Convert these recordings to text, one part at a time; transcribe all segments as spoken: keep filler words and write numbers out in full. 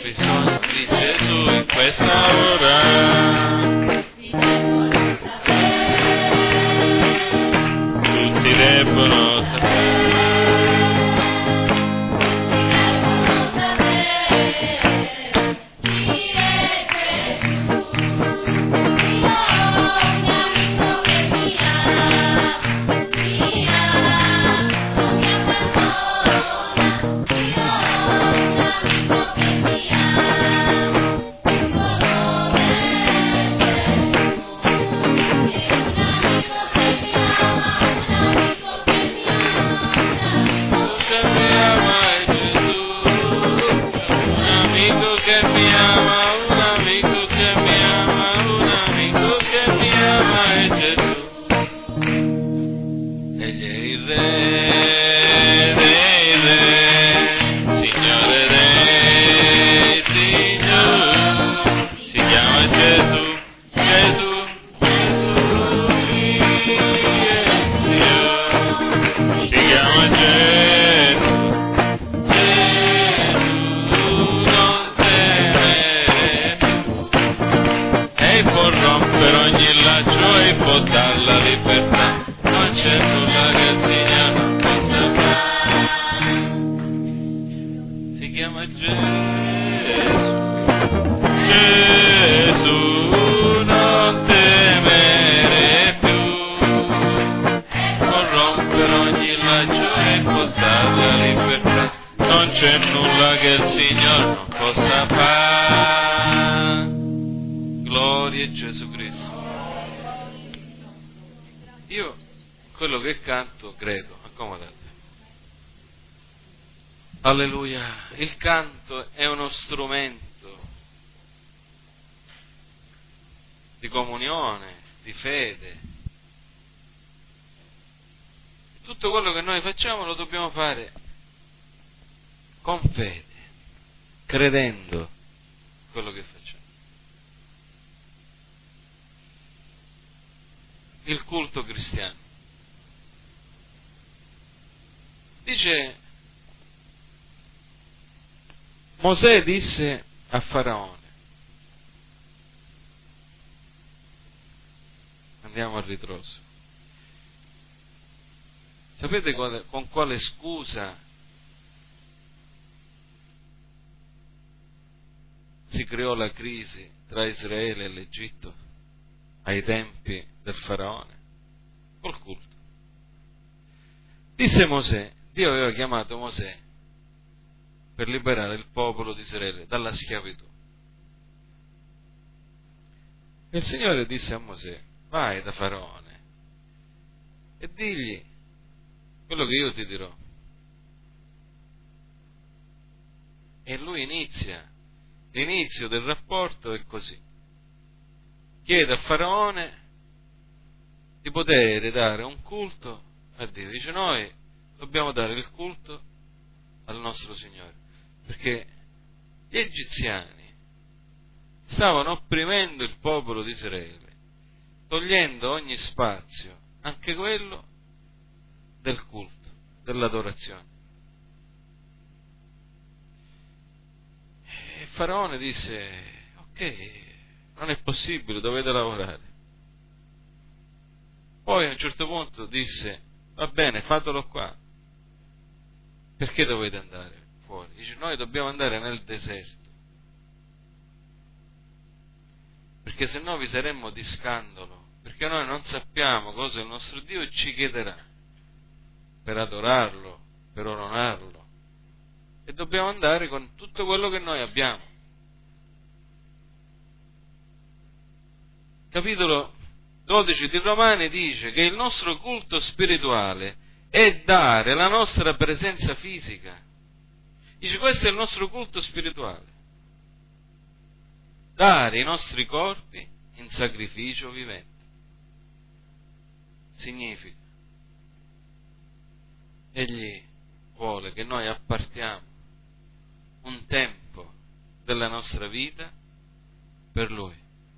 bisogno di Gesù in questa ora. Tutti debbono sapere. Alleluia, il canto è uno strumento di comunione, di fede. Tutto quello che noi facciamo lo dobbiamo fare con fede, credendo quello che facciamo. Il culto cristiano. Dice Mosè disse a Faraone, andiamo al ritroso, sapete quale, con quale scusa si creò la crisi tra Israele e l'Egitto ai tempi del Faraone? Col culto. Disse Mosè, Dio aveva chiamato Mosè per liberare il popolo di Israele dalla schiavitù. E il Signore disse a Mosè, vai da Faraone e digli quello che io ti dirò. E lui inizia, l'inizio del rapporto è così. Chiede a Faraone di poter dare un culto a Dio. Dice, noi dobbiamo dare il culto al nostro Signore. Perché gli egiziani stavano opprimendo il popolo di Israele, togliendo ogni spazio, anche quello del culto, dell'adorazione. E Faraone disse, ok, non è possibile, dovete lavorare. Poi a un certo punto disse, va bene, fatelo qua. Perché dovete andare fuori? Dice, noi dobbiamo andare nel deserto, perché se no vi saremmo di scandalo, perché noi non sappiamo cosa il nostro Dio ci chiederà per adorarlo, per onorarlo, e dobbiamo andare con tutto quello che noi abbiamo. Capitolo dodici di Romani dice che il nostro culto spirituale è dare la nostra presenza fisica. Dice, questo è il nostro culto spirituale. Dare i nostri corpi in sacrificio vivente. Significa, Egli vuole che noi appartiamo un tempo della nostra vita per Lui.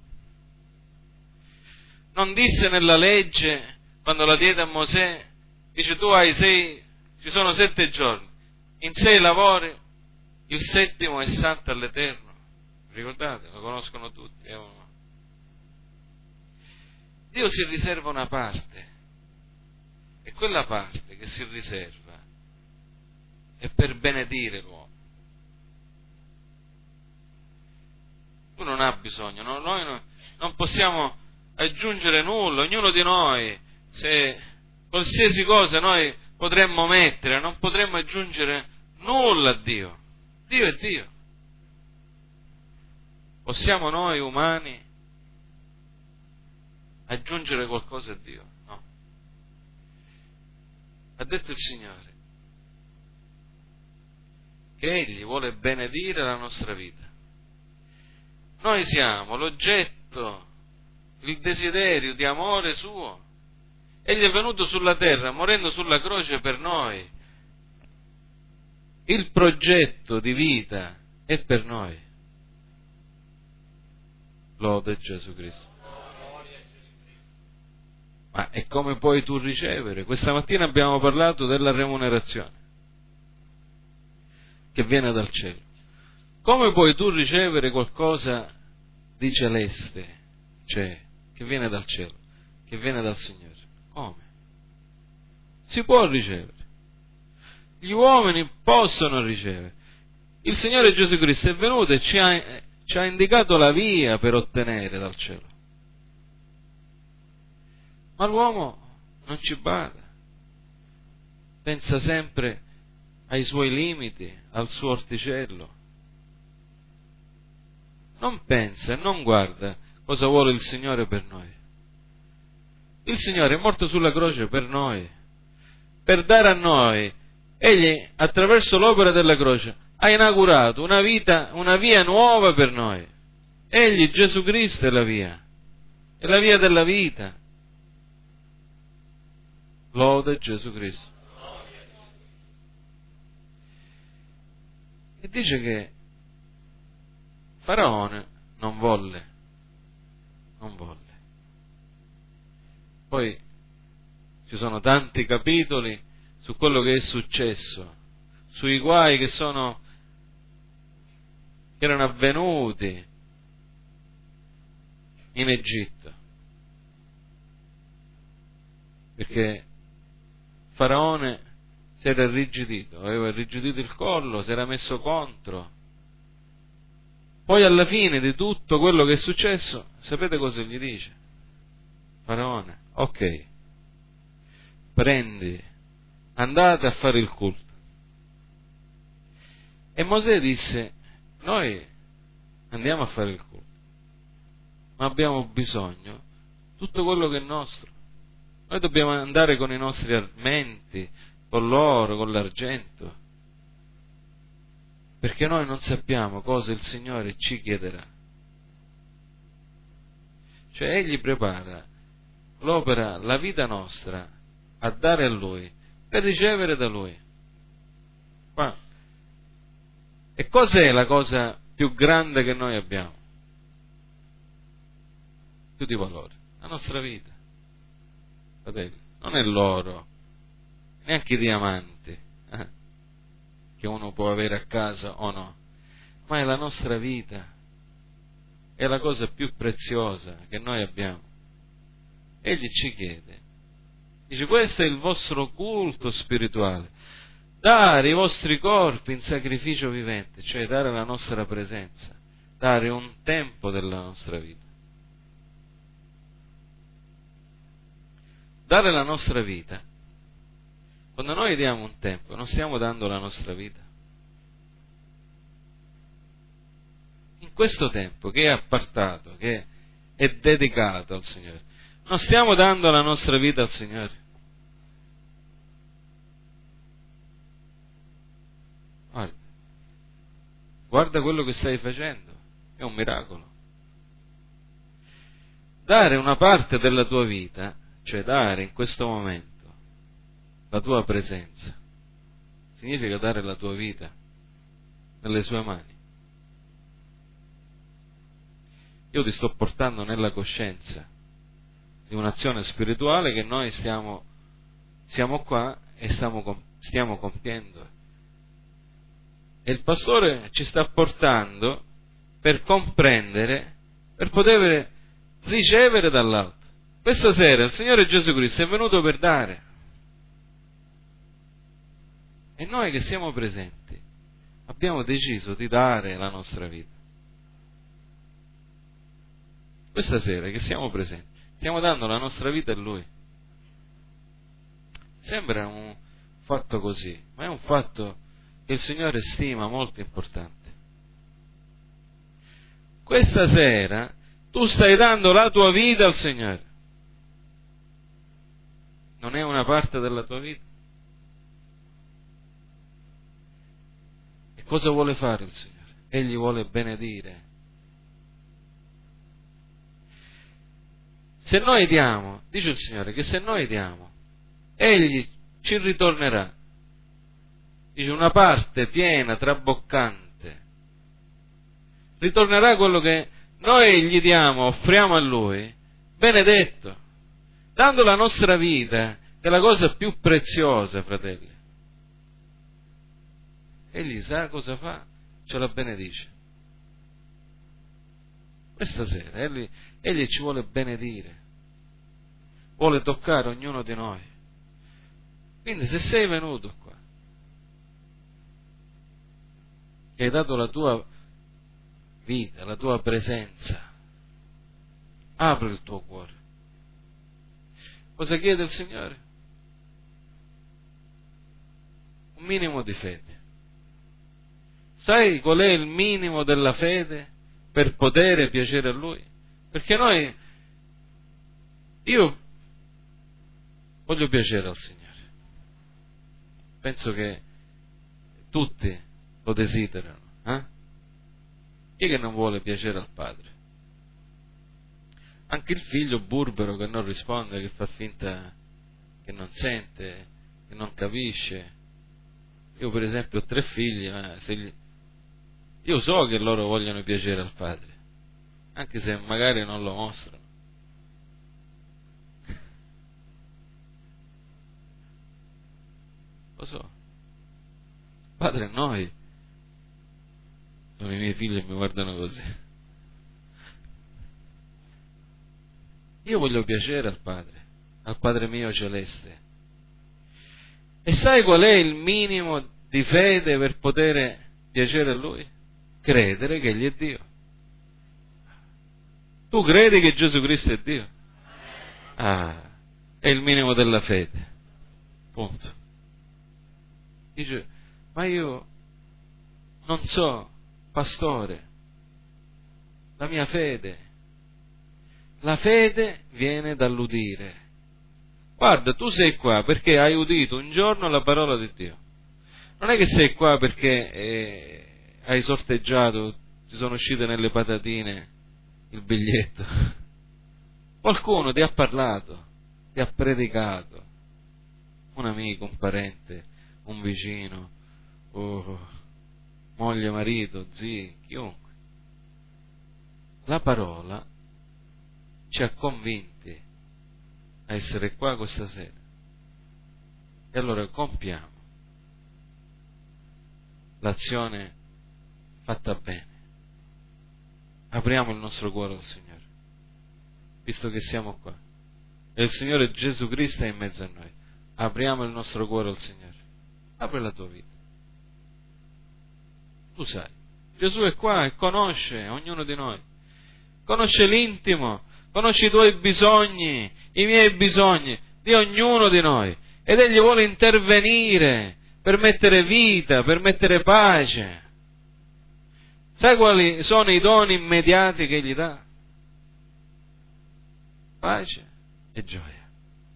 Non disse nella legge, quando la diede a Mosè, dice tu hai sei, ci sono sette giorni, in sei lavori Il settimo è santo all'Eterno. Ricordate? Lo conoscono tutti. Eh? Dio si riserva una parte, e quella parte che si riserva è per benedire l'uomo. Tu non ha bisogno, no? Noi no, non possiamo aggiungere nulla, ognuno di noi, se qualsiasi cosa noi potremmo mettere, non potremmo aggiungere nulla a Dio. Dio è Dio. Possiamo noi umani aggiungere qualcosa a Dio? No. Ha detto il Signore che Egli vuole benedire la nostra vita. Noi siamo l'oggetto, il desiderio di amore suo. Egli è venuto sulla terra morendo sulla croce per noi. Il progetto di vita è per noi. Lode Gesù Cristo. Ma e come puoi tu ricevere? Questa mattina abbiamo parlato della remunerazione che viene dal cielo. Come puoi tu ricevere qualcosa di celeste, cioè che viene dal cielo, che viene dal Signore? Come? Si può ricevere. Gli uomini possono ricevere. Il Signore Gesù Cristo è venuto e ci ha, ci ha indicato la via per ottenere dal cielo. Ma l'uomo non ci bada. Pensa sempre ai suoi limiti, al suo orticello. Non pensa e non guarda cosa vuole il Signore per noi. Il Signore è morto sulla croce per noi, per dare a noi. Egli, attraverso l'opera della croce, ha inaugurato una vita, una via nuova per noi. Egli, Gesù Cristo, è la via, è la via della vita. Lode Gesù Cristo. E dice che Faraone non volle, non volle. Poi ci sono tanti capitoli su quello che è successo, sui guai che sono, che erano avvenuti in Egitto, perché Faraone si era irrigidito, aveva irrigidito il collo, si era messo contro. Poi alla fine di tutto quello che è successo, sapete cosa gli dice? Faraone, ok, prendi, andate a fare il culto. E Mosè disse, noi andiamo a fare il culto, ma abbiamo bisogno di tutto quello che è nostro. Noi dobbiamo andare con i nostri armenti, con l'oro, con l'argento, perché noi non sappiamo cosa il Signore ci chiederà. Cioè Egli prepara l'opera, la vita nostra, a dare a Lui, per ricevere da Lui. Ma, e cos'è la cosa più grande che noi abbiamo? Più di valore? La nostra vita. Fratelli, non è l'oro, neanche i diamanti, eh, che uno può avere a casa o no, ma è la nostra vita. È la cosa più preziosa che noi abbiamo. Egli ci chiede, dice, questo è il vostro culto spirituale, dare i vostri corpi in sacrificio vivente, cioè dare la nostra presenza, dare un tempo della nostra vita. Dare la nostra vita, quando noi diamo un tempo, non stiamo dando la nostra vita. In questo tempo che è appartato, che è dedicato al Signore, non stiamo dando la nostra vita al Signore. Guarda, guarda quello che stai facendo, è un miracolo. Dare una parte della tua vita, cioè dare in questo momento la tua presenza, significa dare la tua vita nelle sue mani. Io ti sto portando nella coscienza di un'azione spirituale che noi stiamo, siamo qua e stiamo, stiamo compiendo. E il pastore ci sta portando per comprendere, per poter ricevere dall'alto. Questa sera il Signore Gesù Cristo è venuto per dare. E noi che siamo presenti abbiamo deciso di dare la nostra vita. Questa sera che siamo presenti stiamo dando la nostra vita a Lui. Sembra un fatto così, ma è un fatto che il Signore stima molto importante. Questa sera tu stai dando la tua vita al Signore. Non è una parte della tua vita? E cosa vuole fare il Signore? Egli vuole benedire. Se noi diamo, dice il Signore, che se noi diamo, Egli ci ritornerà. Dice una parte piena, traboccante. Ritornerà quello che noi gli diamo, offriamo a Lui, benedetto, dando la nostra vita, che è la cosa più preziosa, fratelli. Egli sa cosa fa, ce la benedice. Questa sera egli, egli ci vuole benedire, vuole toccare ognuno di noi. Quindi se sei venuto qua, che hai dato la tua vita, la tua presenza, apri il tuo cuore. Cosa chiede il Signore? Un minimo di fede. Sai qual è il minimo della fede per poter piacere a Lui? Perché noi, io voglio piacere al Signore. Penso che tutti lo desiderano. Eh? Chi è che non vuole piacere al Padre? Anche il figlio burbero che non risponde, che fa finta che non sente, che non capisce. Io per esempio ho tre figli, ma se gli... io so che loro vogliono piacere al Padre, anche se magari non lo mostrano. Lo so. Padre, noi sono i miei figli e mi guardano così. Io voglio piacere al Padre, al Padre mio celeste. E sai qual è il minimo di fede per poter piacere a Lui? Credere che Egli è Dio. Tu credi che Gesù Cristo è Dio? Ah, è il minimo della fede. Punto. Dice, ma io non so, pastore, la mia fede. La fede viene dall'udire. Guarda, tu sei qua perché hai udito un giorno la parola di Dio. Non è che sei qua perché eh, hai sorteggiato, ti sono uscite nelle patatine il biglietto. Qualcuno ti ha parlato, ti ha predicato. Un amico, un parente, un vicino, oh, moglie, marito, zii, chiunque. La parola ci ha convinti a essere qua questa sera. E allora compiamo l'azione fatta bene. Apriamo il nostro cuore al Signore, visto che siamo qua. E il Signore Gesù Cristo è in mezzo a noi. Apriamo il nostro cuore al Signore. Apri la tua vita. Tu sai, Gesù è qua e conosce ognuno di noi. Conosce l'intimo. Conosce i tuoi bisogni, i miei bisogni, di ognuno di noi. Ed Egli vuole intervenire per mettere vita, per mettere pace. Sai quali sono i doni immediati che Egli dà? Pace e gioia.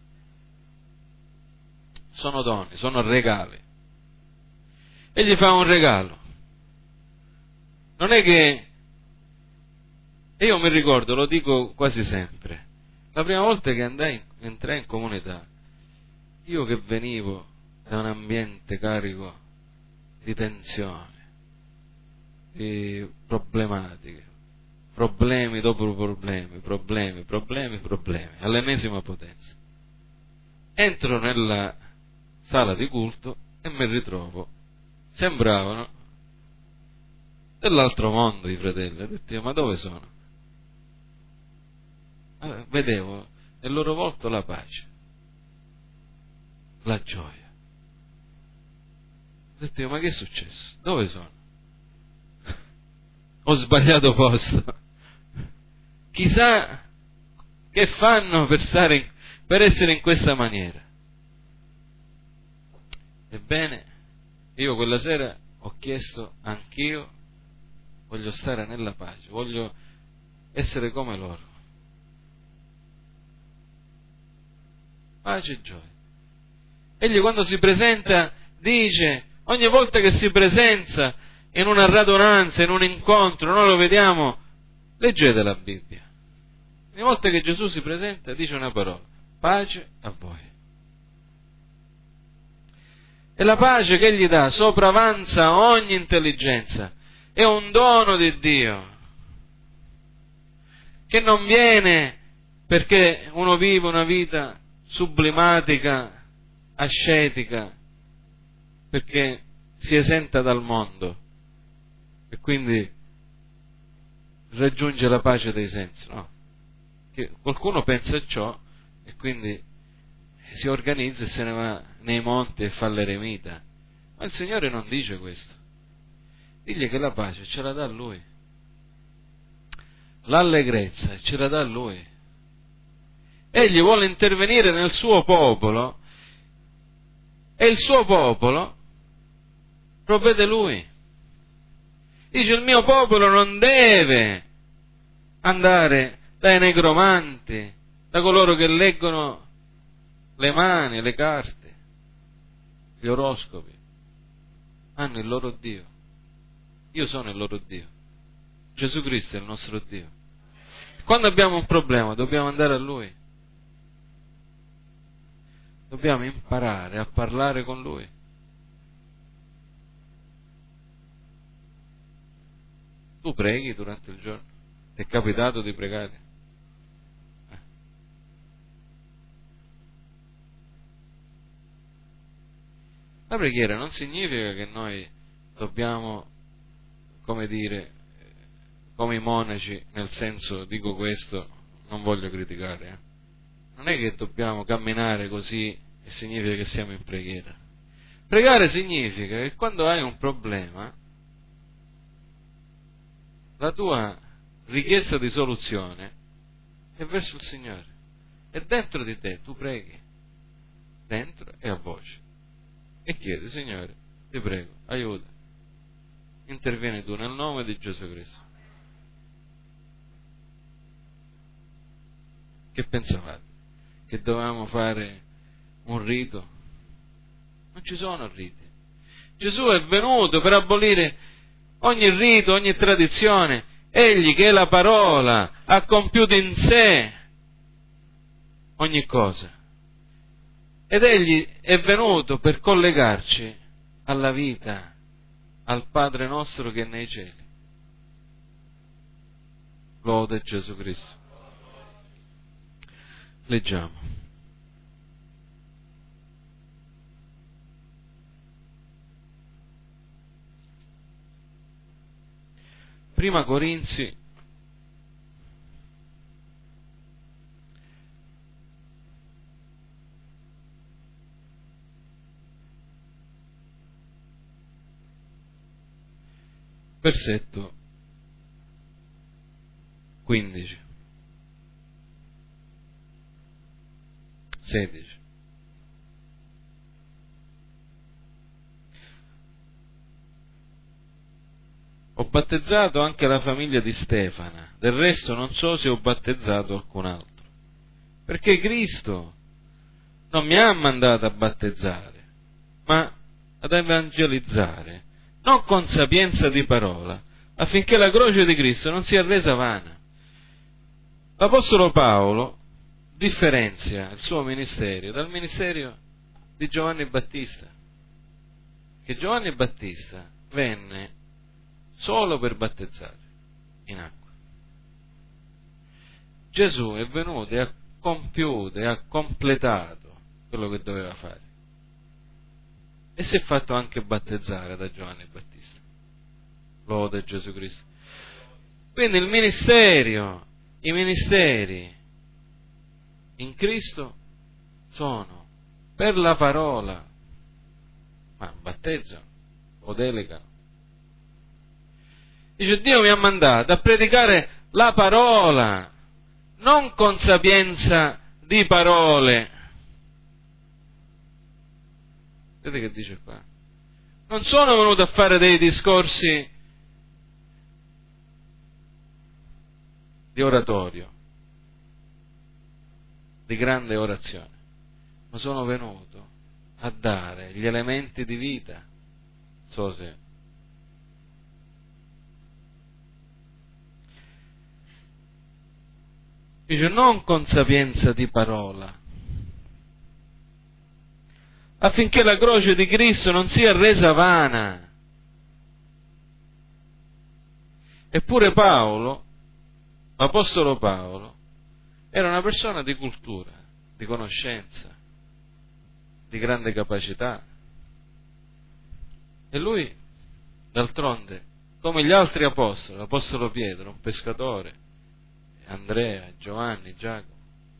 Sono doni, sono regali. Egli fa un regalo. Non è che... E io mi ricordo, lo dico quasi sempre, la prima volta che andai, entrai in comunità, io che venivo da un ambiente carico di tensione, di problematiche, problemi dopo problemi, problemi, problemi, problemi, all'ennesima potenza. Entro nella sala di culto e mi ritrovo, sembravano dell'altro mondo i fratelli. Ho detto io, ma dove sono? Eh, vedevo nel loro volto la pace, la gioia. Ho detto io, ma che è successo? Dove sono? Ho sbagliato posto. Chissà che fanno per stare in, per essere in questa maniera. Ebbene, io quella sera ho chiesto anch'io, voglio stare nella pace, voglio essere come loro. Pace e gioia. Egli quando si presenta dice, ogni volta che si presenta in una radunanza, in un incontro, noi lo vediamo, leggete la Bibbia. Ogni volta che Gesù si presenta dice una parola, pace a voi. E la pace che egli dà sopravanza ogni intelligenza, è un dono di Dio, che non viene perché uno vive una vita sublimatica, ascetica, perché si esenta dal mondo e quindi raggiunge la pace dei sensi, no? Che qualcuno pensa a ciò e quindi si organizza e se ne va nei monti e fa l'eremita. Ma il Signore non dice questo. Digli che la pace ce la dà Lui, l'allegrezza ce la dà Lui. Egli vuole intervenire nel suo popolo e il suo popolo provvede Lui. Dice il mio popolo non deve andare dai negromanti, da coloro che leggono le mani, le carte, gli oroscopi. Hanno il loro Dio. Io sono il loro Dio. Gesù Cristo è il nostro Dio. Quando abbiamo un problema dobbiamo andare a Lui. Dobbiamo imparare a parlare con Lui. Tu preghi durante il giorno? Ti è capitato di pregare? Eh. La preghiera non significa che noi dobbiamo, come dire, come i monaci, nel senso, dico questo, non voglio criticare, eh. Non è che dobbiamo camminare così e significa che siamo in preghiera. Pregare significa che quando hai un problema, la tua richiesta di soluzione è verso il Signore. E dentro di te tu preghi, dentro e a voce. E chiedi, Signore, ti prego, aiuta. Intervieni tu nel nome di Gesù Cristo. Che pensavate? Che dovevamo fare un rito? Non ci sono riti. Gesù è venuto per abolire ogni rito, ogni tradizione. Egli che è la parola ha compiuto in sé ogni cosa. Ed egli è venuto per collegarci alla vita, al Padre nostro che è nei cieli. Lode Gesù Cristo. Leggiamo. Prima Corinzi versetto quindici, sedici. Ho battezzato anche la famiglia di Stefana, del resto non so se ho battezzato alcun altro, perché Cristo non mi ha mandato a battezzare, ma ad evangelizzare, non con sapienza di parola, affinché la croce di Cristo non sia resa vana. L'Apostolo Paolo differenzia il suo ministero dal ministero di Giovanni Battista, che Giovanni Battista venne solo per battezzare in acqua. Gesù è venuto e ha compiuto e ha completato quello che doveva fare e si è fatto anche battezzare da Giovanni Battista. Lode Gesù Cristo. Quindi il ministero, i ministeri in Cristo sono per la parola, ma battezzano o delegano. Dice: Dio mi ha mandato a predicare la parola, non con sapienza di parole. Vedete che dice qua? Non sono venuto a fare dei discorsi di oratorio, di grande orazione, ma sono venuto a dare gli elementi di vita. So se dice: non con sapienza di parola, affinché la croce di Cristo non sia resa vana. Eppure Paolo, l'Apostolo Paolo, era una persona di cultura, di conoscenza, di grande capacità. E lui, d'altronde, come gli altri apostoli, l'Apostolo Pietro, un pescatore, Andrea, Giovanni, Giacomo,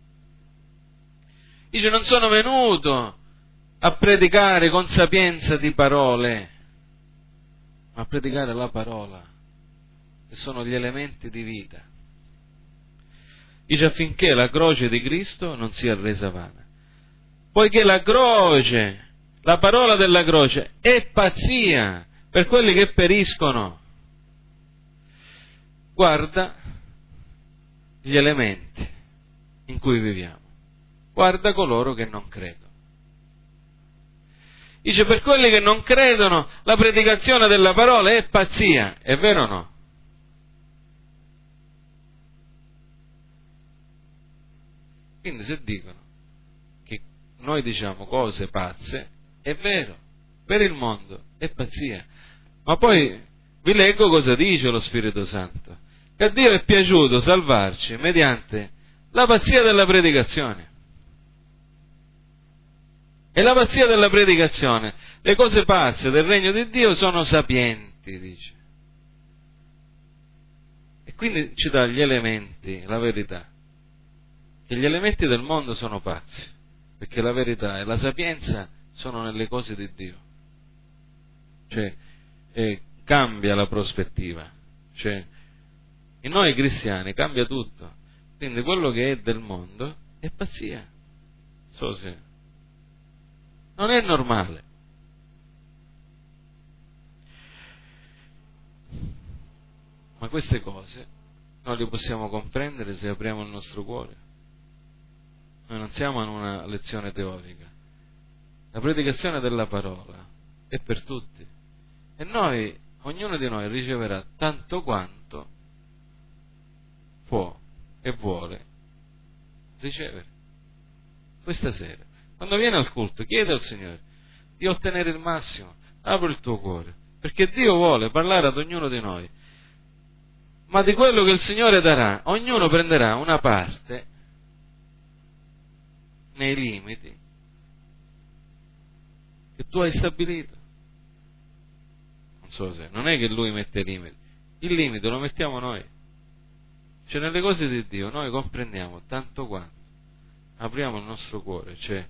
dice: non sono venuto a predicare con sapienza di parole, ma a predicare la parola, che sono gli elementi di vita. Dice: affinché la croce di Cristo non sia resa vana, poiché la croce, la parola della croce, è pazzia per quelli che periscono. Guarda gli elementi in cui viviamo, guarda coloro che non credono. Dice: per quelli che non credono la predicazione della parola è pazzia, è vero o no? Quindi se dicono che noi diciamo cose pazze, è vero, per il mondo è pazzia. Ma poi vi leggo cosa dice lo Spirito Santo, che a Dio è piaciuto salvarci mediante la pazzia della predicazione. E la pazzia della predicazione, le cose pazze del regno di Dio sono sapienti, dice. E quindi ci dà gli elementi, la verità. Che gli elementi del mondo sono pazzi, perché la verità e la sapienza sono nelle cose di Dio. Cioè, eh, cambia la prospettiva. Cioè, in noi cristiani cambia tutto. Quindi quello che è del mondo è pazzia. So se non è normale. Ma queste cose noi le possiamo comprendere se apriamo il nostro cuore. Noi non siamo in una lezione teorica. La predicazione della parola è per tutti. E noi, ognuno di noi riceverà tanto quanto può e vuole ricevere. Questa sera, quando vieni al culto, chiede al Signore di ottenere il massimo. Apri il tuo cuore, perché Dio vuole parlare ad ognuno di noi. Ma di quello che il Signore darà, ognuno prenderà una parte nei limiti che tu hai stabilito. Non so se, non è che Lui mette i limiti, il limite lo mettiamo noi. Cioè nelle cose di Dio noi comprendiamo tanto quanto apriamo il nostro cuore, cioè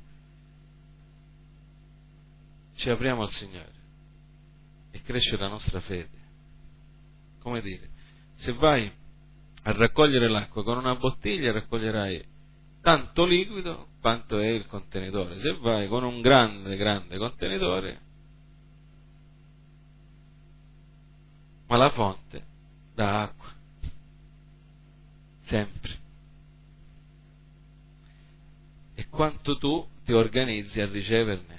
ci apriamo al Signore e cresce la nostra fede. Come dire, se vai a raccogliere l'acqua con una bottiglia raccoglierai tanto liquido quanto è il contenitore. Se vai con un grande, grande contenitore, ma la fonte dà acqua, sempre. E quanto tu ti organizzi a riceverne.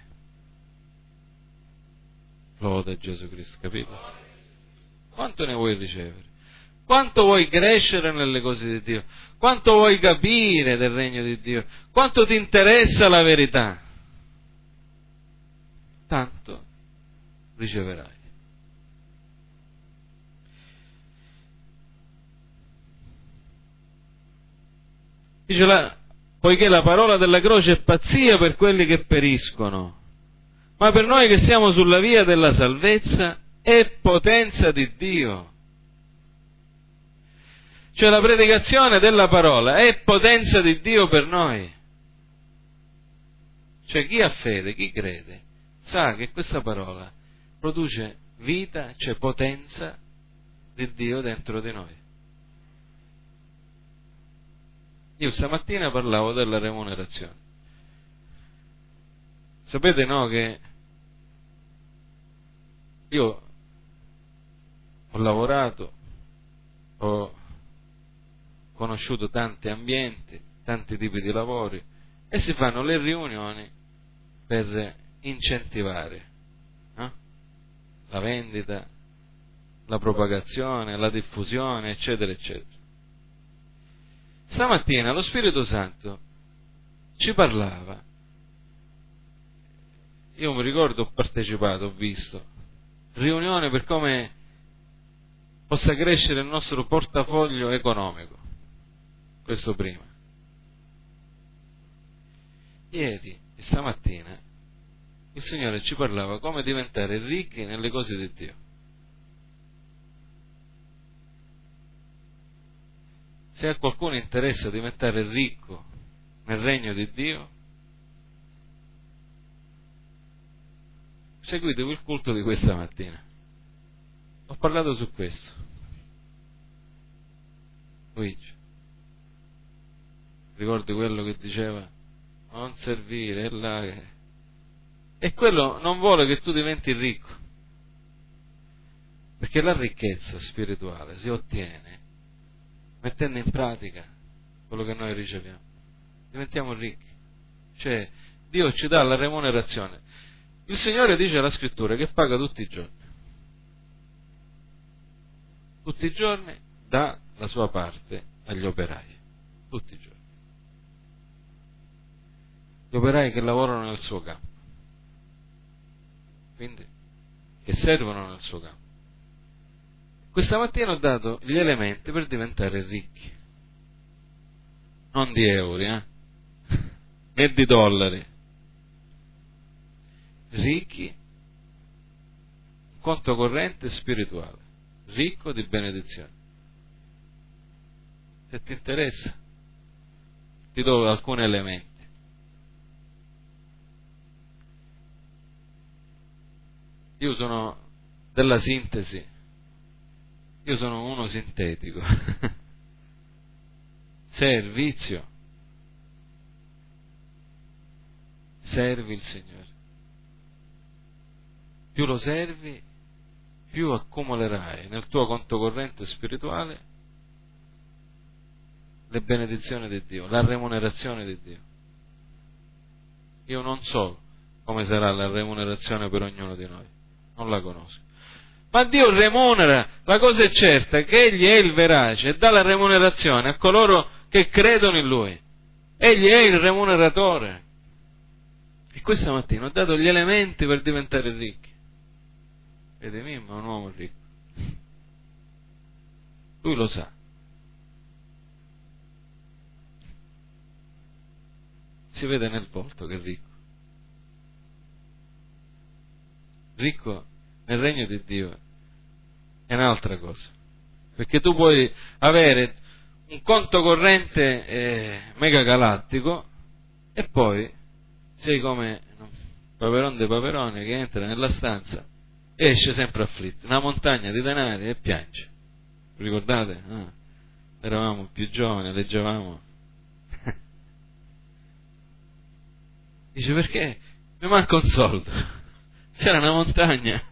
Lode Gesù Cristo, capito? Quanto ne vuoi ricevere? Quanto vuoi crescere nelle cose di Dio? Quanto vuoi capire del regno di Dio? Quanto ti interessa la verità? Tanto riceverai. Dice la, poiché la parola della croce è pazzia per quelli che periscono, ma per noi che siamo sulla via della salvezza è potenza di Dio. Cioè la predicazione della parola è potenza di Dio per noi. Cioè chi ha fede, chi crede, sa che questa parola produce vita, cioè potenza di Dio dentro di noi. Io stamattina parlavo della remunerazione. Sapete, no, che io ho lavorato, ho conosciuto tanti ambienti, tanti tipi di lavori, e si fanno le riunioni per incentivare eh? la vendita, la propagazione, la diffusione, eccetera, eccetera. Stamattina lo Spirito Santo ci parlava. Io mi ricordo, ho partecipato, ho visto riunione per come possa crescere il nostro portafoglio economico. Questo prima. Ieri e stamattina il Signore ci parlava come diventare ricchi nelle cose di Dio. Se a qualcuno interessa diventare ricco nel regno di Dio, seguitevi il culto di questa mattina. Ho parlato su questo. Luigi, ricordi quello che diceva non servire, è là che... e quello non vuole che tu diventi ricco, perché la ricchezza spirituale si ottiene mettendo in pratica quello che noi riceviamo. Diventiamo ricchi, cioè Dio ci dà la remunerazione. Il Signore dice alla Scrittura che paga tutti i giorni, tutti i giorni dà la sua parte agli operai, tutti i giorni, gli operai che lavorano nel suo campo, quindi che servono nel suo campo. Questa mattina ho dato gli elementi per diventare ricchi, non di euro, eh? né di dollari, ricchi, conto corrente spirituale, ricco di benedizione. Se ti interessa, ti do alcuni elementi. Io sono della sintesi, io sono uno sintetico. Servizio. Servi il Signore. Più lo servi, più accumulerai nel tuo conto corrente spirituale le benedizioni di Dio, la remunerazione di Dio. Io non so come sarà la remunerazione per ognuno di noi, non la conosco. Ma Dio remunera, la cosa è certa, che Egli è il verace e dà la remunerazione a coloro che credono in Lui. Egli è il remuneratore. E questa mattina ho dato gli elementi per diventare ricchi. Vede, Mimmo è un uomo ricco. Lui lo sa. Si vede nel volto che è ricco. Ricco nel regno di Dio è un'altra cosa, perché tu puoi avere un conto corrente eh, mega galattico e poi sei come un paperon dei paperoni che entra nella stanza e esce sempre afflitto, una montagna di denari e piange. Vi ricordate? Ah, eravamo più giovani, leggevamo. Dice, perché mi manca un soldo, c'era una montagna.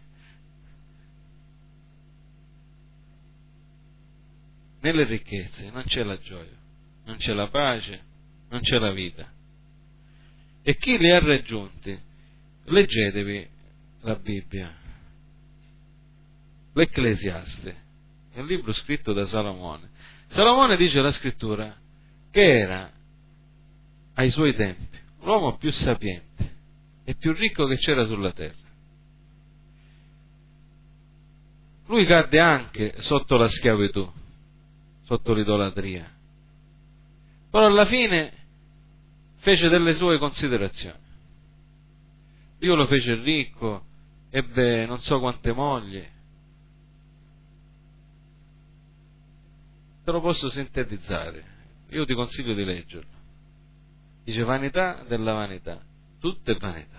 Nelle ricchezze non c'è la gioia, non c'è la pace, non c'è la vita. E chi li ha raggiunti, leggetevi la Bibbia, l'Ecclesiaste, è un libro scritto da Salomone. Salomone, dice la Scrittura, che era ai suoi tempi l'uomo più sapiente e più ricco che c'era sulla terra. Lui cadde anche sotto la schiavitù, sotto l'idolatria, però alla fine fece delle sue considerazioni. Dio lo fece ricco, ebbe non so quante mogli, te lo posso sintetizzare, io ti consiglio di leggerlo. Dice: vanità della vanità, tutto è vanità.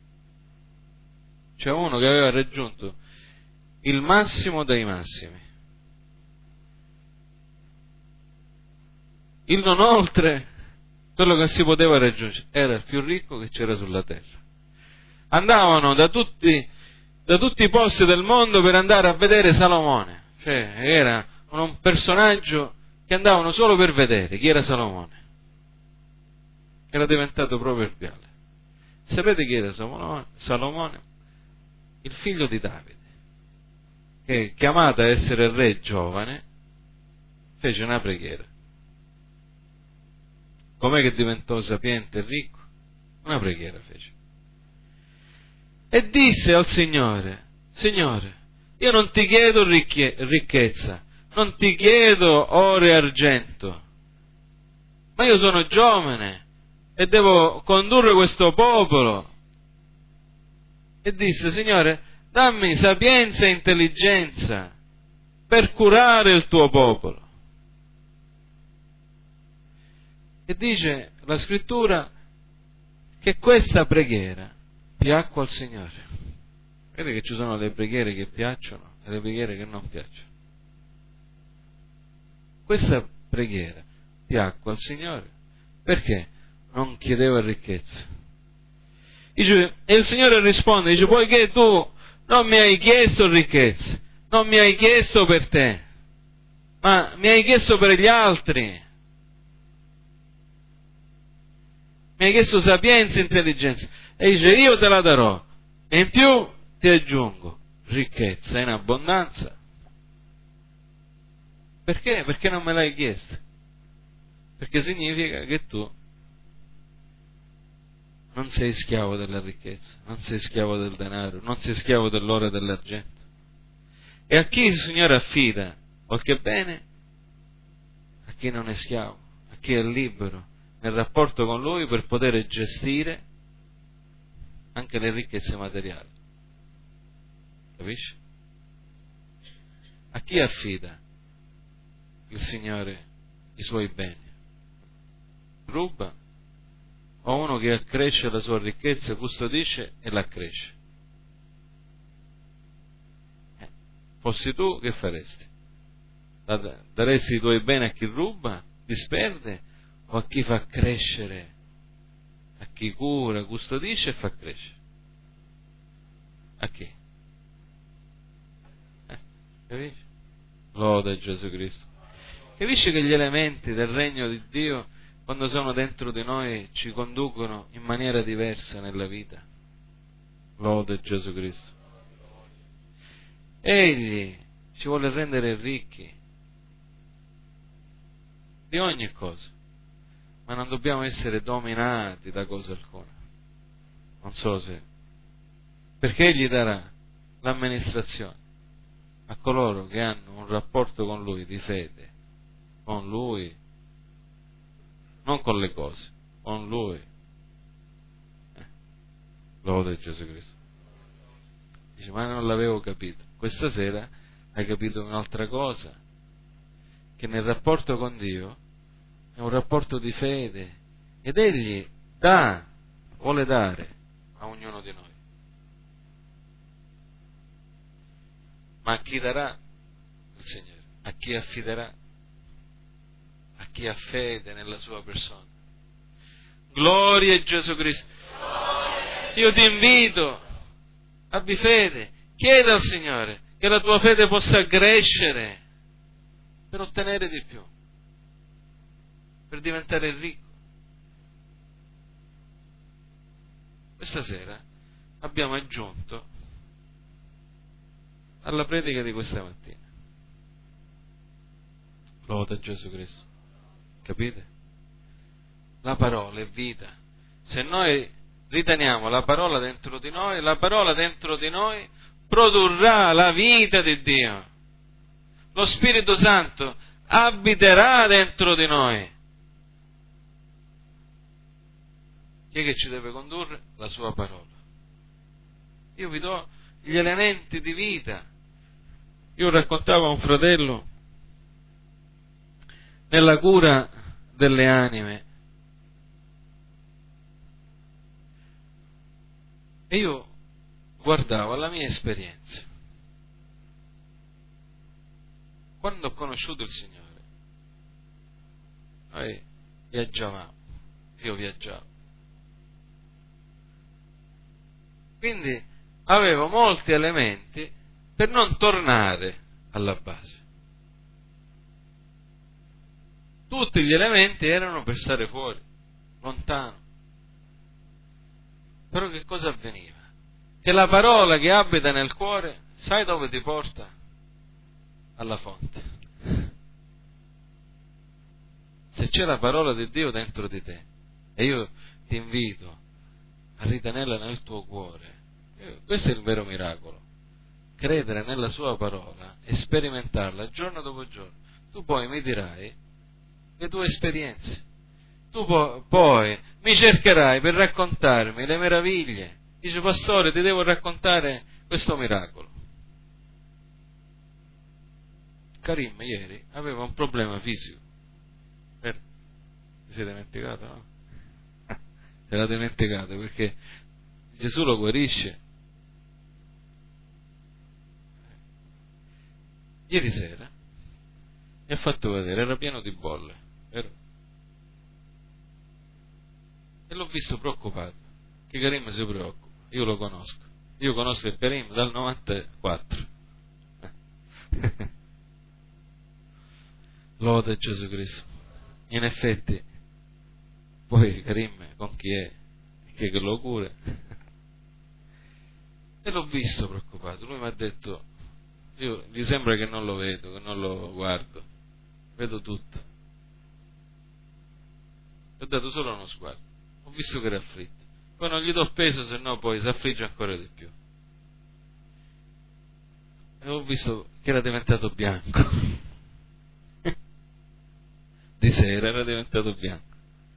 C'è uno che aveva raggiunto il massimo dei massimi, il non oltre quello che si poteva raggiungere, era il più ricco che c'era sulla terra. Andavano da tutti, da tutti i posti del mondo per andare a vedere Salomone, cioè era un personaggio che andavano solo per vedere chi era Salomone. Era diventato proverbiale. Sapete chi era Salomone? Salomone, il figlio di Davide, che, chiamato a essere re giovane, fece una preghiera. Com'è che diventò sapiente e ricco? Una preghiera fece. E disse al Signore: Signore, io non ti chiedo ricchie, ricchezza, non ti chiedo oro e argento, ma io sono giovane e devo condurre questo popolo. E disse: Signore, dammi sapienza e intelligenza per curare il tuo popolo. E dice la scrittura che questa preghiera piacque al Signore. Vede che ci sono le preghiere che piacciono e le preghiere che non piacciono. Questa preghiera piacque al Signore perché non chiedeva ricchezza. Dice, e il Signore risponde, dice: poiché tu non mi hai chiesto ricchezza, non mi hai chiesto per te, ma mi hai chiesto per gli altri. Mi hai chiesto sapienza e intelligenza. E dice: io te la darò. E in più ti aggiungo ricchezza in abbondanza. Perché? Perché non me l'hai chiesta? Perché significa che tu non sei schiavo della ricchezza, non sei schiavo del denaro, non sei schiavo dell'oro e dell'argento. E a chi il Signore affida qualche bene? A chi non è schiavo, a chi è libero nel rapporto con Lui per poter gestire anche le ricchezze materiali. Capisci? A chi affida il Signore i suoi beni? Ruba? O uno che accresce la sua ricchezza, custodisce e l'accresce? Eh, fossi tu, che faresti? Daresti i tuoi beni a chi ruba, disperde, o a chi fa crescere, a chi cura, custodisce e fa crescere? A chi? Eh, capisci? Lode a Gesù Cristo. Capisci che gli elementi del regno di Dio, quando sono dentro di noi, ci conducono in maniera diversa nella vita? Lode a Gesù Cristo. Egli ci vuole rendere ricchi di ogni cosa, ma non dobbiamo essere dominati da cosa alcuna. Non so se... Perché Egli darà l'amministrazione a coloro che hanno un rapporto con Lui di fede, con Lui, non con le cose, con Lui. Eh, lode Gesù Cristo. Dice: ma non l'avevo capito. Questa sera hai capito un'altra cosa, che nel rapporto con Dio è un rapporto di fede, ed Egli dà, vuole dare a ognuno di noi. Ma a chi darà? Il Signore. A chi affiderà? A chi ha fede nella sua persona. Gloria a Gesù Cristo. Io ti invito, abbi fede, chieda al Signore che la tua fede possa crescere per ottenere di più, per diventare ricco. Questa sera abbiamo aggiunto alla predica di questa mattina. Lode a Gesù Cristo. Capite? La parola è vita. Se noi riteniamo la parola dentro di noi, la parola dentro di noi produrrà la vita di Dio. Lo Spirito Santo abiterà dentro di noi. Chi è che ci deve condurre? La sua parola. Io vi do gli elementi di vita. Io raccontavo a un fratello nella cura delle anime. E io guardavo alla mia esperienza. Quando ho conosciuto il Signore, noi viaggiavamo, io viaggiavo. Quindi avevo molti elementi per non tornare alla base. Tutti gli elementi erano per stare fuori, lontano. Però che cosa avveniva? Che la parola che abita nel cuore, sai dove ti porta? Alla fonte. Se c'è la parola di Dio dentro di te, e io ti invito a ritenerla nel tuo cuore, questo è il vero miracolo. Credere nella sua parola e sperimentarla giorno dopo giorno. Tu poi mi dirai le tue esperienze. Tu po- poi mi cercherai per raccontarmi le meraviglie. Dice, pastore, ti devo raccontare questo miracolo. Karim ieri aveva un problema fisico. Vero? Ti sei dimenticato, no? Se l'ha dimenticato perché Gesù lo guarisce. Ieri sera mi ha fatto vedere, era pieno di bolle, vero? E l'ho visto preoccupato, che Karim si preoccupa, io lo conosco, io conosco il Karim dal novantaquattro. Lode a Gesù Cristo. In effetti, poi Karim con chi è? Chi è che lo cura? E l'ho visto preoccupato, lui mi ha detto, io gli sembra che non lo vedo, che non lo guardo, vedo tutto. Gli ho dato solo uno sguardo, ho visto che era afflitto, poi non gli do peso, se no poi si affligge ancora di più. E ho visto che era diventato bianco, di sera era diventato bianco.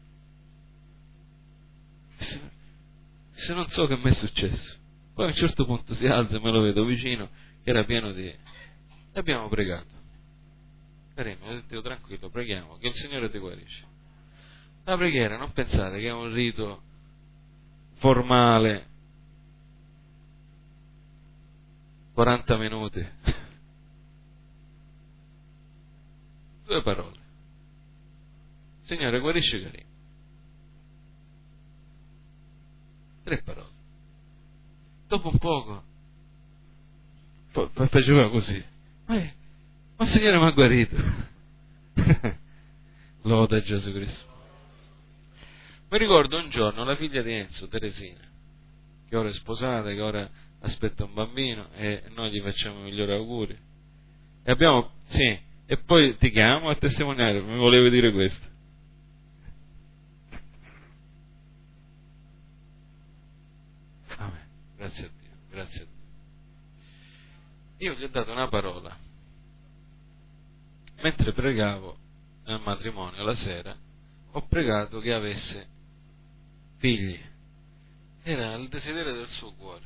Se non so che mi è successo, poi a un certo punto si alza e me lo vedo vicino, che era pieno di... E abbiamo pregato. Carino, ho detto tranquillo, preghiamo, che il Signore ti guarisce. La preghiera, non pensate che è un rito formale, quaranta minuti, due parole. Signore, guarisce Carino. Tre parole. Dopo un poco, poi faceva così. Ma, è, ma il Signore mi ha guarito. Lode a Gesù Cristo. Mi ricordo un giorno la figlia di Enzo, Teresina, che ora è sposata, che ora aspetta un bambino e noi gli facciamo i migliori auguri. E abbiamo, sì, e poi ti chiamo a testimoniare, mi volevo dire questo. Amen. Grazie a Dio, grazie a Dio. Io gli ho dato una parola. Mentre pregavo nel matrimonio la sera, ho pregato che avesse figli. Era il desiderio del suo cuore.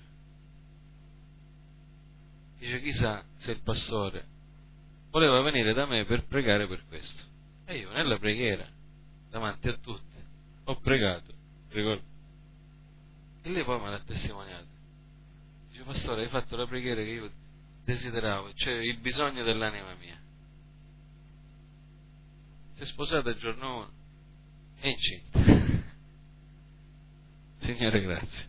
Dice, chissà se il pastore voleva venire da me per pregare per questo. E io nella preghiera, davanti a tutti, ho pregato, ricordo. E lei poi me l'ha testimoniato. Dice, pastore, hai fatto la preghiera che io desideravo, cioè il bisogno dell'anima mia. Si è sposata il giorno uno, è incinta. Signore, grazie.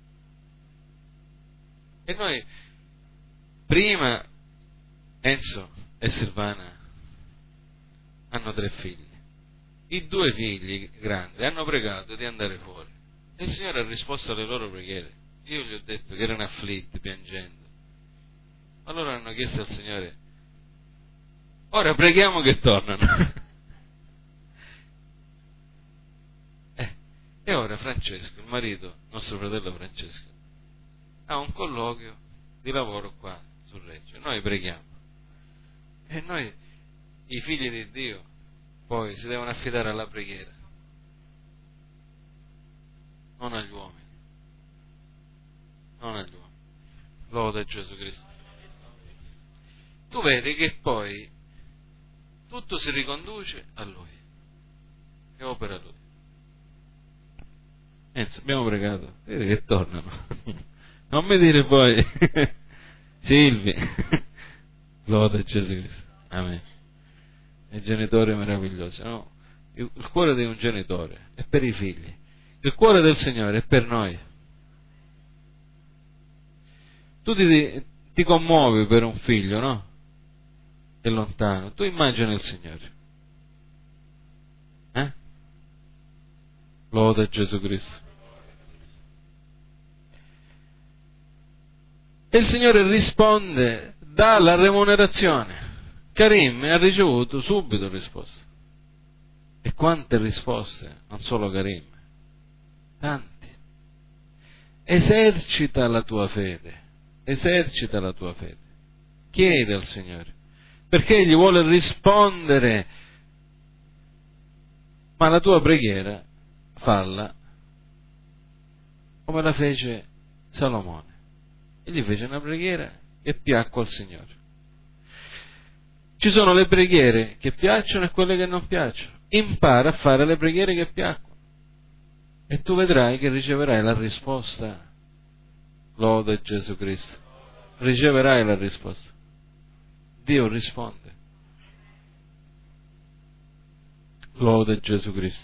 E noi, prima, Enzo e Silvana hanno tre figli. I due figli grandi hanno pregato di andare fuori. E il Signore ha risposto alle loro preghiere. Io gli ho detto che erano afflitti, piangendo. Allora hanno chiesto al Signore, ora preghiamo che tornano. eh, e ora Francesco, il marito, nostro fratello Francesco, ha un colloquio di lavoro qua sul Reggio. Noi preghiamo. E noi, i figli di Dio, poi si devono affidare alla preghiera, non agli uomini. Non agli uomini. Lode a Gesù Cristo. Tu vedi che poi tutto si riconduce a Lui e opera Lui. Enzo, abbiamo pregato, vedi che tornano. Non mi dire poi Silvi. Lode a Gesù Cristo. Amen. Il genitore meraviglioso, no? Il, il cuore di un genitore è per i figli. Il cuore del Signore è per noi. Tu ti, ti commuovi per un figlio, no? È lontano. Tu immagini il Signore. Eh? Lode a Gesù Cristo. E il Signore risponde, dà la remunerazione. Karim ha ricevuto subito risposta. E quante risposte, non solo Karim, tanti. Esercita la tua fede, esercita la tua fede. Chiede al Signore, perché Egli vuole rispondere, ma la tua preghiera falla come la fece Salomone. Egli fece una preghiera che piacque al Signore. Ci sono le preghiere che piacciono e quelle che non piacciono. Impara a fare le preghiere che piacciono e tu vedrai che riceverai la risposta. Lode Gesù Cristo. Riceverai la risposta. Dio risponde. Lode Gesù Cristo.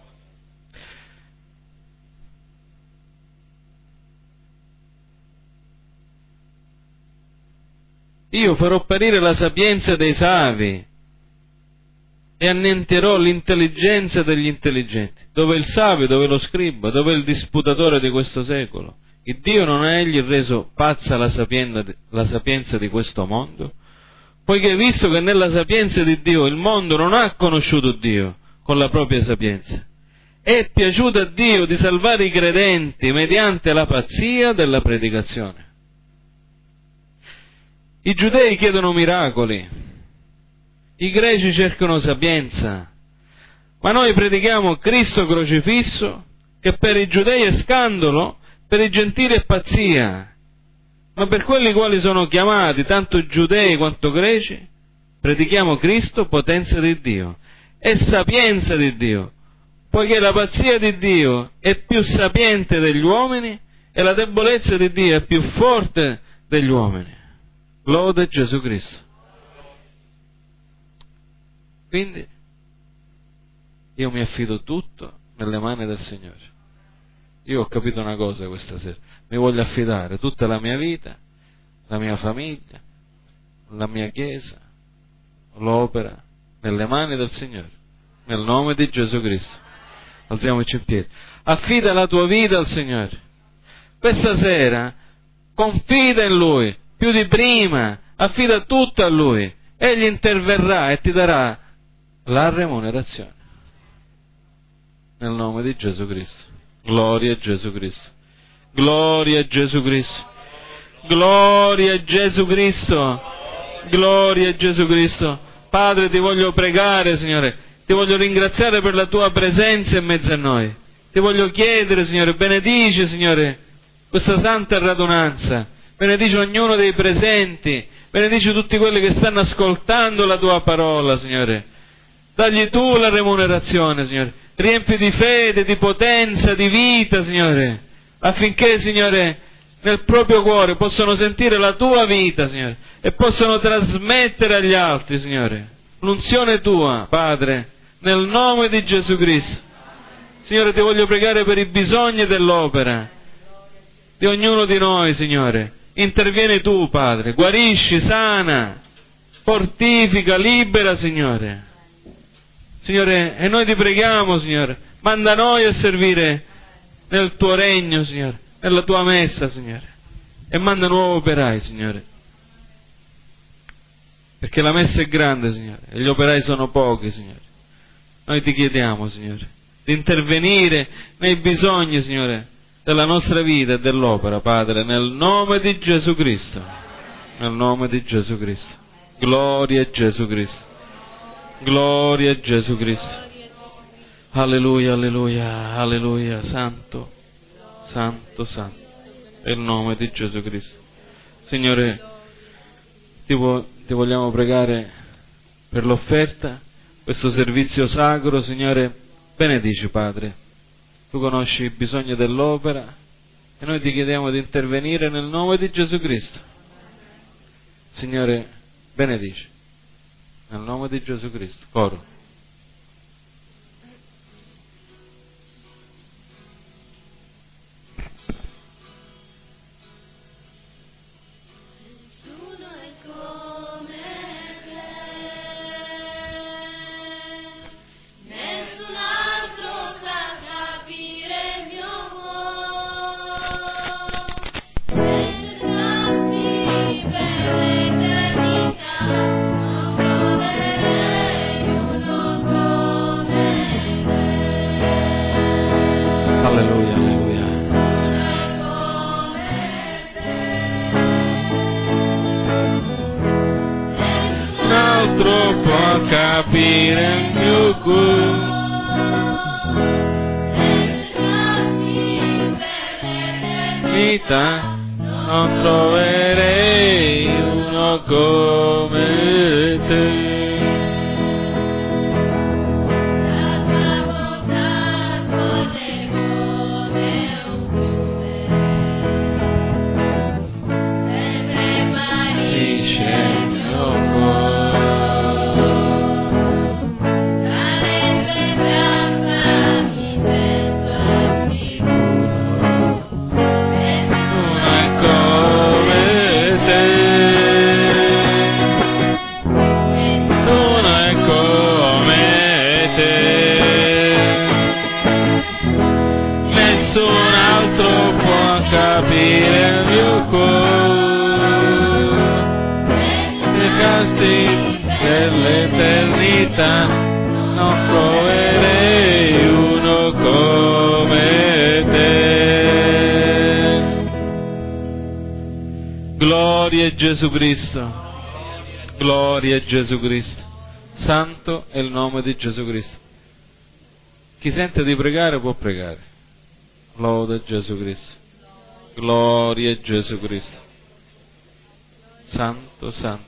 Io farò apparire la sapienza dei savi e annienterò l'intelligenza degli intelligenti. Dove il savio, dove lo scriba, dove il disputatore di questo secolo? Il Dio non ha egli reso pazza la sapienza, la sapienza di questo mondo? Poiché visto che nella sapienza di Dio il mondo non ha conosciuto Dio con la propria sapienza, è piaciuto a Dio di salvare i credenti mediante la pazzia della predicazione. I giudei chiedono miracoli, i greci cercano sapienza, ma noi predichiamo Cristo crocifisso, che per i giudei è scandalo, per i gentili è pazzia, ma per quelli quali sono chiamati, tanto giudei quanto greci, predichiamo Cristo, potenza di Dio, e sapienza di Dio, poiché la pazzia di Dio è più sapiente degli uomini e la debolezza di Dio è più forte degli uomini. Lode Gesù Cristo. Quindi io mi affido tutto nelle mani del Signore. Io ho capito una cosa questa sera, mi voglio affidare tutta la mia vita, la mia famiglia, la mia chiesa, l'opera nelle mani del Signore, nel nome di Gesù Cristo. Alziamoci in piedi. Affida la tua vita al Signore. Questa sera confida in Lui più di prima, affida tutto a Lui, Egli interverrà e ti darà la remunerazione. Nel nome di Gesù Cristo. Gloria a Gesù Cristo. Gloria a Gesù Cristo. Gloria a Gesù Cristo. Gloria a Gesù Cristo. Padre, ti voglio pregare, Signore, ti voglio ringraziare per la tua presenza in mezzo a noi. Ti voglio chiedere, Signore, benedici, Signore, questa santa radunanza. Benedici ognuno dei presenti, benedici tutti quelli che stanno ascoltando la tua parola, Signore. Dagli tu la remunerazione, Signore. Riempi di fede, di potenza, di vita, Signore, affinché, Signore, nel proprio cuore possano sentire la tua vita, Signore, e possano trasmettere agli altri, Signore, l'unzione tua, Padre, nel nome di Gesù Cristo. Signore, ti voglio pregare per i bisogni dell'opera di ognuno di noi, Signore. Intervieni tu, Padre, guarisci, sana, fortifica, libera, Signore. Signore, e noi ti preghiamo, Signore, manda noi a servire nel tuo regno, Signore, nella tua messa, Signore, e manda nuovi operai, Signore, perché la messa è grande, Signore, e gli operai sono pochi, Signore. Noi ti chiediamo, Signore, di intervenire nei bisogni, Signore, della nostra vita e dell'opera, Padre, nel nome di Gesù Cristo, nel nome di Gesù Cristo. Gloria a Gesù Cristo. Gloria a Gesù Cristo. Alleluia, alleluia, alleluia. Santo, santo, santo. È il nome di Gesù Cristo. Signore, ti, vo- ti vogliamo pregare per l'offerta, questo servizio sacro, Signore, benedici, Padre. Tu conosci i bisogni dell'opera e noi ti chiediamo di intervenire nel nome di Gesù Cristo. Signore, benedici, nel nome di Gesù Cristo. Coro. Capire il mio cuore, vita, non troverei uno come te. Dell'eternità non troverei uno come te. Gloria a Gesù Cristo, gloria a Gesù Cristo. Santo è il nome di Gesù Cristo. Chi sente di pregare può pregare. Lode a Gesù Cristo, gloria a Gesù Cristo. Santo, santo.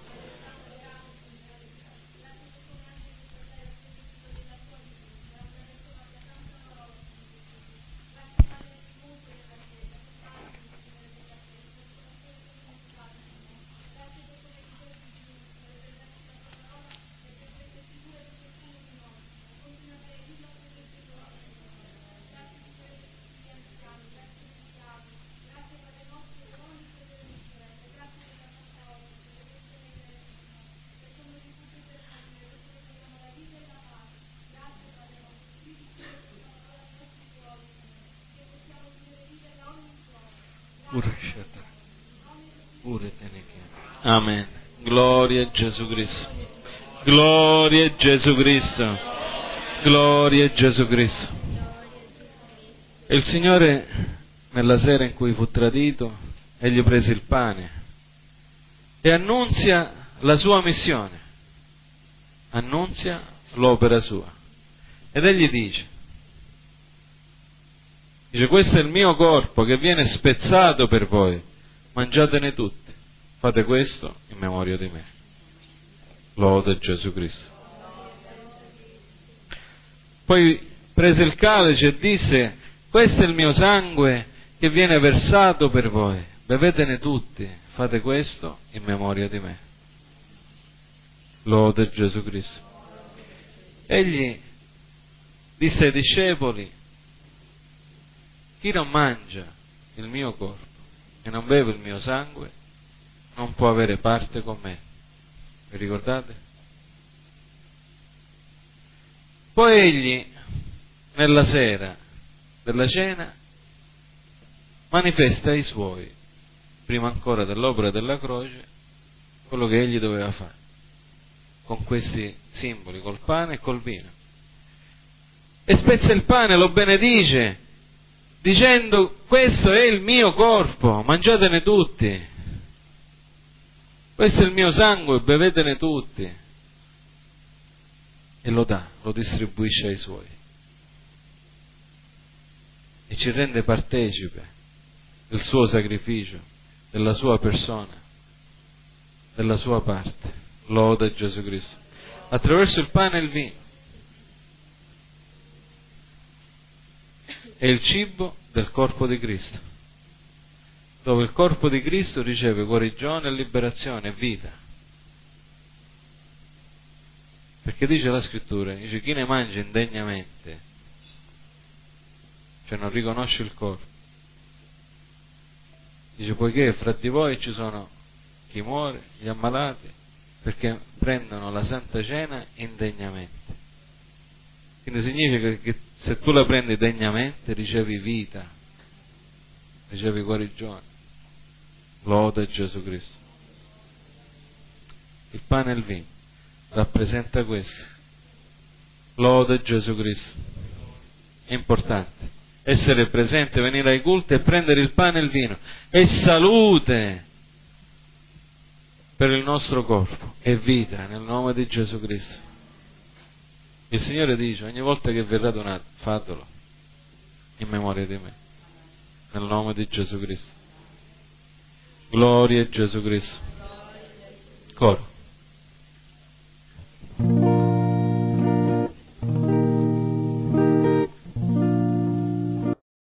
Amen. Gloria a Gesù Cristo. Gloria a Gesù Cristo. Gloria a Gesù Cristo. E il Signore, nella sera in cui fu tradito, egli prese il pane e annunzia la sua missione, annunzia l'opera sua. Ed egli dice, dice, questo è il mio corpo che viene spezzato per voi, mangiatene tutti. Fate questo in memoria di me. Lode Gesù Cristo. Poi prese il calice e disse, questo è il mio sangue che viene versato per voi. Bevetene tutti. Fate questo in memoria di me. Lode Gesù Cristo. Egli disse ai discepoli, chi non mangia il mio corpo e non beve il mio sangue non può avere parte con me. Vi ricordate? Poi egli, nella sera della cena, manifesta ai suoi, prima ancora dell'opera della croce, quello che egli doveva fare, con questi simboli, col pane e col vino. E spezza il pane, lo benedice, dicendo, questo è il mio corpo, mangiatene tutti. Questo è il mio sangue, bevetene tutti. E lo dà, lo distribuisce ai suoi. E ci rende partecipe del suo sacrificio, della sua persona, della sua parte. Lode Gesù Cristo. attraverso il pane e il vino. È il cibo del corpo di Cristo, dove il corpo di Cristo riceve guarigione, liberazione e vita. Perché dice la scrittura, dice chi ne mangia indegnamente, cioè non riconosce il corpo, dice poiché fra di voi ci sono chi muore, gli ammalati, perché prendono la Santa Cena indegnamente. Quindi significa che se tu la prendi degnamente ricevi vita, ricevi guarigione. Lode Gesù Cristo. Il pane e il vino rappresenta questo. Lode Gesù Cristo. È importante essere presente, venire ai culti e prendere il pane e il vino. È salute per il nostro corpo, è vita nel nome di Gesù Cristo. Il Signore dice, ogni volta che verrà donato, fatelo in memoria di me, nel nome di Gesù Cristo. Gloria a Gesù Cristo. Coro.